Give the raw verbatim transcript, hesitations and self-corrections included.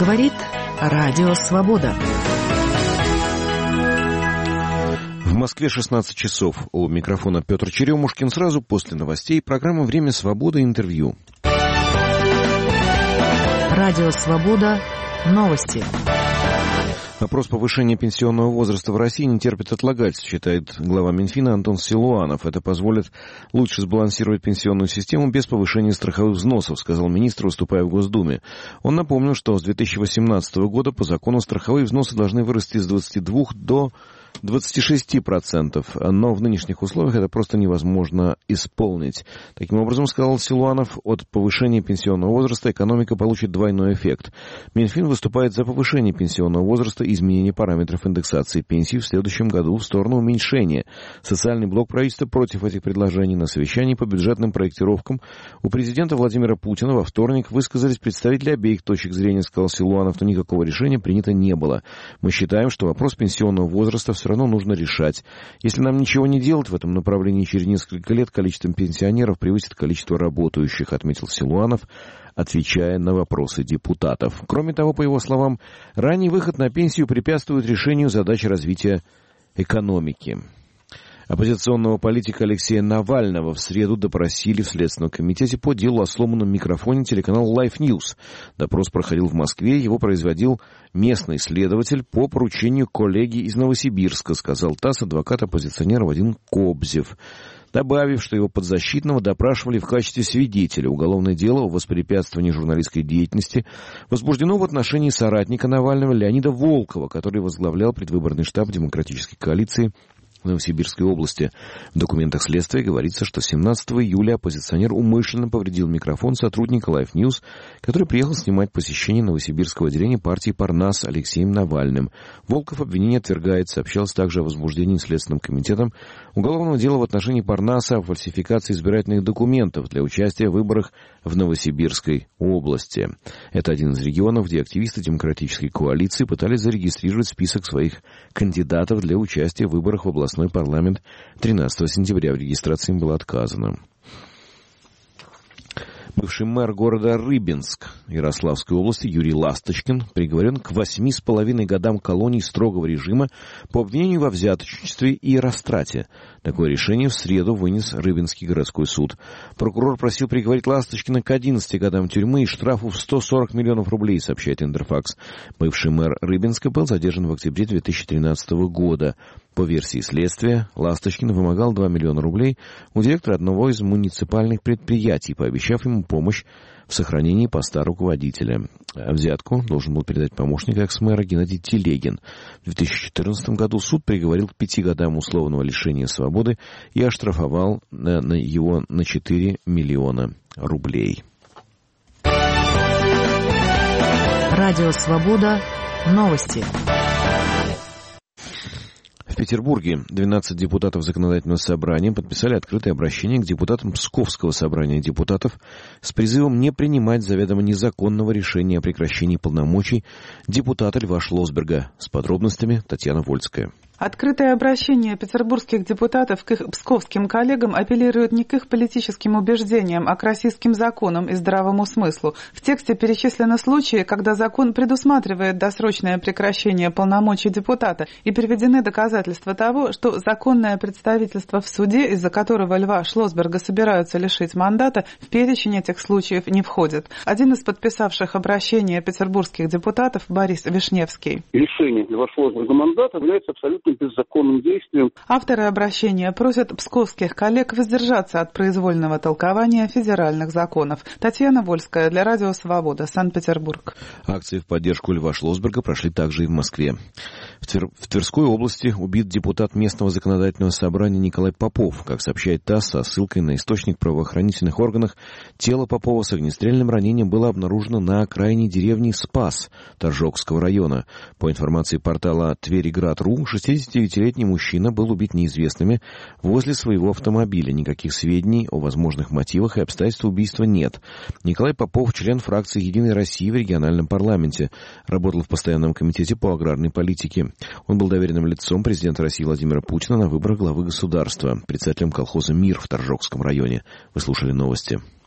Говорит Радио Свобода. В Москве шестнадцать часов. У микрофона Петр Черемушкин. Сразу после новостей программа «Время свободы» интервью. Радио Свобода. Новости. Вопрос повышения пенсионного возраста в России не терпит отлагательств, считает глава Минфина Антон Силуанов. Это позволит лучше сбалансировать пенсионную систему без повышения страховых взносов, сказал министр, выступая в Госдуме. Он напомнил, что с две тысячи восемнадцатого года по закону страховые взносы должны вырасти с двадцати двух до двадцати шести процентов, но в нынешних условиях это просто невозможно исполнить. Таким образом, сказал Силуанов, от повышения пенсионного возраста экономика получит двойной эффект. Минфин выступает за повышение пенсионного возраста и изменение параметров индексации пенсий в следующем году в сторону уменьшения. Социальный блок правительства против этих предложений. На совещании по бюджетным проектировкам у президента Владимира Путина во вторник высказались представители обеих точек зрения, сказал Силуанов, но никакого решения принято не было. Мы считаем, что вопрос пенсионного возраста все равно нужно решать. Если нам ничего не делать в этом направлении, через несколько лет количество пенсионеров превысит количество работающих, отметил Силуанов, отвечая на вопросы депутатов. Кроме того, по его словам, ранний выход на пенсию препятствует решению задач развития экономики. Оппозиционного политика Алексея Навального в среду допросили в Следственном комитете по делу о сломанном микрофоне телеканала Life News. Допрос проходил в Москве, его производил местный следователь по поручению коллеги из Новосибирска, сказал ТАСС адвокат-оппозиционер Вадим Кобзев, добавив, что его подзащитного допрашивали в качестве свидетеля. Уголовное дело о воспрепятствовании журналистской деятельности возбуждено в отношении соратника Навального Леонида Волкова, который возглавлял предвыборный штаб Демократической коалиции в Новосибирской области. В документах следствия говорится, что семнадцатого июля оппозиционер умышленно повредил микрофон сотрудника Life News, который приехал снимать посещение новосибирского отделения партии Парнас Алексеем Навальным. Волков обвинение отвергает. Сообщалось также о возбуждении Следственным комитетом уголовного дела в отношении Парнаса о фальсификации избирательных документов для участия в выборах в Новосибирской области. Это один из регионов, где активисты Демократической коалиции пытались зарегистрировать список своих кандидатов для участия в выборах в областной парламент. тринадцатого сентября в регистрации им было отказано. Бывший мэр города Рыбинск Ярославской области Юрий Ласточкин приговорен к восьми с половиной годам колонии строгого режима по обвинению во взяточничестве и растрате. Такое решение в среду вынес Рыбинский городской суд. Прокурор просил приговорить Ласточкина к одиннадцати годам тюрьмы и штрафу в сто сорок миллионов рублей, сообщает Интерфакс. Бывший мэр Рыбинска был задержан в октябре две тысячи тринадцатого года. По версии следствия, Ласточкин вымогал два миллиона рублей у директора одного из муниципальных предприятий, пообещав ему помощь в сохранении поста руководителя. Взятку должен был передать помощник экс-мэра Геннадий Телегин. В две тысячи четырнадцатом году суд приговорил к пяти годам условного лишения свободы и оштрафовал на его на четыре миллиона рублей. Радио Свобода. Новости. В Петербурге двенадцать депутатов Законодательного собрания подписали открытое обращение к депутатам Псковского собрания депутатов с призывом не принимать заведомо незаконного решения о прекращении полномочий депутата Льва Шлосберга. С подробностями Татьяна Вольская. Открытое обращение петербургских депутатов к их псковским коллегам апеллирует не к их политическим убеждениям, а к российским законам и здравому смыслу. В тексте перечислены случаи, когда закон предусматривает досрочное прекращение полномочий депутата, и приведены доказательства того, что законное представительство в суде, из-за которого Льва Шлосберга собираются лишить мандата, в перечень этих случаев не входит. Один из подписавших обращение петербургских депутатов Борис Вишневский. Лишение Льва Шлосберга мандата является абсолютно беззаконным действием. Авторы обращения просят псковских коллег воздержаться от произвольного толкования федеральных законов. Татьяна Вольская для Радио Свобода, Санкт-Петербург. Акции в поддержку Льва Шлосберга прошли также и в Москве. В, Твер... в Тверской области убит депутат местного законодательного собрания Николай Попов. Как сообщает ТАСС, со ссылкой на источник в правоохранительных органах, тело Попова с огнестрельным ранением было обнаружено на окраине деревни Спас Торжокского района. По информации портала Твериград.ру, шестидесятидевятилетний мужчина был убит неизвестными возле своего автомобиля. Никаких сведений о возможных мотивах и обстоятельствах убийства нет. Николай Попов, член фракции «Единой России» в региональном парламенте, работал в постоянном комитете по аграрной политике. Он был доверенным лицом президента России Владимира Путина на выборах главы государства, председателем колхоза «Мир» в Торжокском районе. Вы слушали новости.